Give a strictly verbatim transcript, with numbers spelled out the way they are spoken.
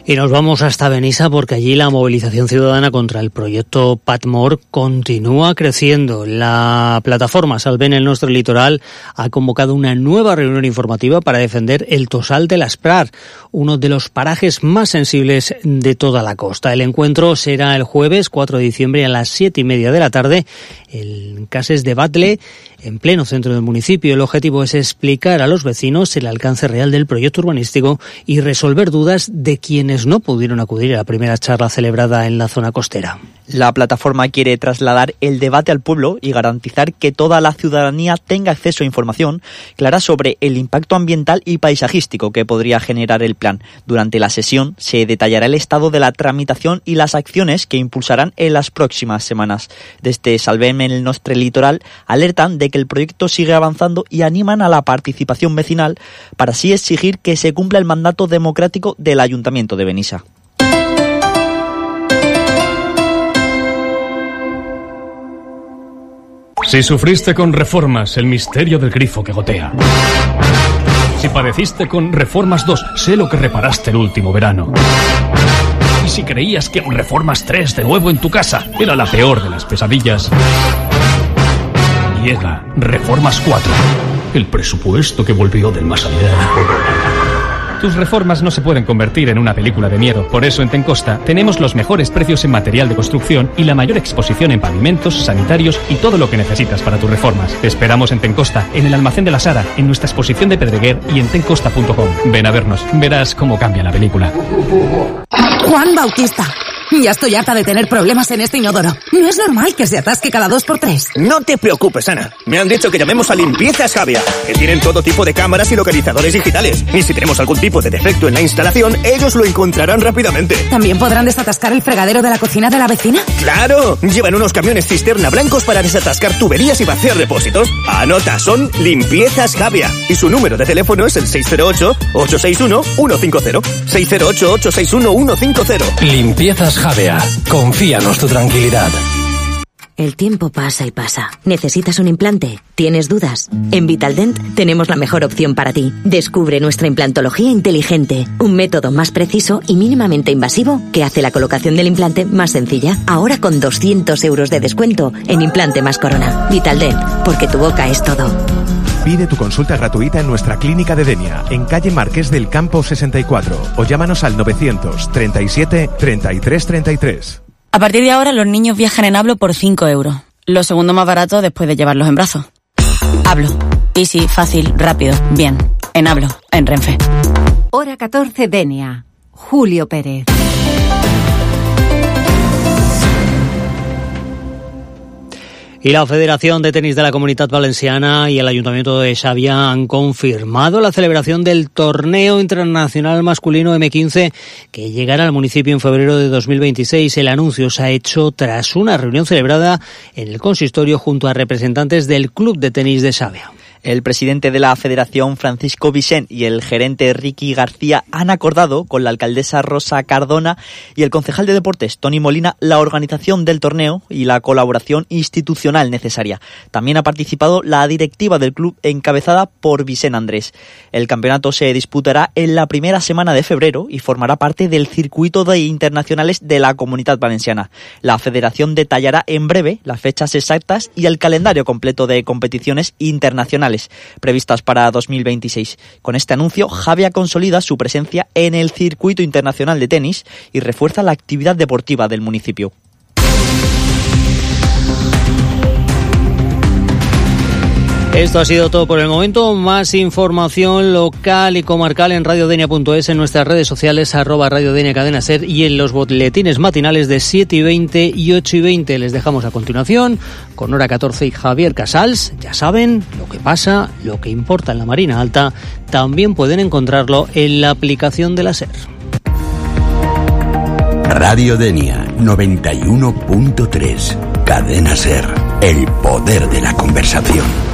Y nos vamos hasta Benissa porque allí la movilización ciudadana contra el proyecto Patmor continúa creciendo. La plataforma Salvem el Nostre Litoral ha convocado una nueva reunión informativa para defender el Tossal de l'Esprar, uno de los parajes más sensibles de toda la costa. El encuentro será el jueves cuatro de diciembre a las siete y media de la tarde en Cases de Batlle, en pleno centro del municipio. El objetivo es explicar a los vecinos el alcance real del proyecto urbanístico y resolver dudas de quienes no pudieron acudir a la primera charla celebrada en la zona costera. La plataforma quiere trasladar el debate al pueblo y garantizar que toda la ciudadanía tenga acceso a información clara sobre el impacto ambiental y paisajístico que podría generar el plan. Durante la sesión se detallará el estado de la tramitación y las acciones que impulsarán en las próximas semanas. Desde Salvem el Nostre Litoral alertan de que el proyecto sigue avanzando y animan a la participación vecinal para así exigir que se cumpla el mandato democrático del Ayuntamiento de Benissa. Si sufriste con Reformas, el misterio del grifo que gotea. Si padeciste con Reformas dos, sé lo que reparaste el último verano. Y si creías que un Reformas tres de nuevo en tu casa era la peor de las pesadillas, llega Reformas cuatro, el presupuesto que volvió del más allá. Tus reformas no se pueden convertir en una película de miedo. Por eso en Tencosta tenemos los mejores precios en material de construcción y la mayor exposición en pavimentos, sanitarios y todo lo que necesitas para tus reformas. Te esperamos en Tencosta, en el almacén de la Sara, en nuestra exposición de Pedreguer y en tencosta punto com. Ven a vernos, verás cómo cambia la película. Juan Bautista, ya estoy harta de tener problemas en este inodoro. No es normal que se atasque cada dos por tres. No te preocupes, Ana. Me han dicho que llamemos a Limpiezas Javia, que tienen todo tipo de cámaras y localizadores digitales. Y si tenemos algún tipo de defecto en la instalación, ellos lo encontrarán rápidamente. ¿También podrán desatascar el fregadero de la cocina de la vecina? ¡Claro! Llevan unos camiones cisterna blancos para desatascar tuberías y vaciar depósitos. Anota, son Limpiezas Javia. Y su número de teléfono es el seis cero ocho, ocho seis uno, uno cinco cero. seis cero ocho, ocho seis uno, uno cinco cero. Limpiezas Javea. Confíanos tu tranquilidad. El tiempo pasa y pasa. ¿Necesitas un implante? ¿Tienes dudas? En Vitaldent tenemos la mejor opción para ti. Descubre nuestra implantología inteligente, un método más preciso y mínimamente invasivo que hace la colocación del implante más sencilla. Ahora con doscientos euros de descuento en Implante más Corona. Vitaldent, porque tu boca es todo. Pide tu consulta gratuita en nuestra clínica de Denia, en calle Marqués del Campo sesenta y cuatro, o llámanos al novecientos treinta y siete, treinta y tres treinta y tres. A partir de ahora los niños viajan en Hablo por cinco euros. Lo segundo más barato después de llevarlos en brazos. Hablo. Easy, fácil, rápido, bien. En Hablo, en Renfe. Hora catorce Denia. Julio Pérez. Y la Federación de Tenis de la Comunitat Valenciana y el Ayuntamiento de Xàbia han confirmado la celebración del Torneo Internacional Masculino eme quince que llegará al municipio en febrero de dos mil veintiséis. El anuncio se ha hecho tras una reunión celebrada en el consistorio junto a representantes del Club de Tenis de Xàbia. El presidente de la Federación, Francisco Vicent, y el gerente Ricky García han acordado con la alcaldesa Rosa Cardona y el concejal de deportes, Toni Molina, la organización del torneo y la colaboración institucional necesaria. También ha participado la directiva del club encabezada por Vicent Andrés. El campeonato se disputará en la primera semana de febrero y formará parte del circuito de internacionales de la Comunitat Valenciana. La federación detallará en breve las fechas exactas y el calendario completo de competiciones internacionales previstas para dos mil veintiséis. Con este anuncio, Xàbia consolida su presencia en el circuito internacional de tenis y refuerza la actividad deportiva del municipio. Esto ha sido todo por el momento. Más información local y comarcal en radiodenia punto es, en nuestras redes sociales, arroba radiodenia cadena ser, y en los boletines matinales de siete y veinte y ocho y veinte. Les dejamos a continuación con Hora catorce y Javier Casals. Ya saben, lo que pasa, lo que importa en la Marina Alta, también pueden encontrarlo en la aplicación de la SER. Radio Denia noventa y uno punto tres. Cadena SER. El poder de la conversación.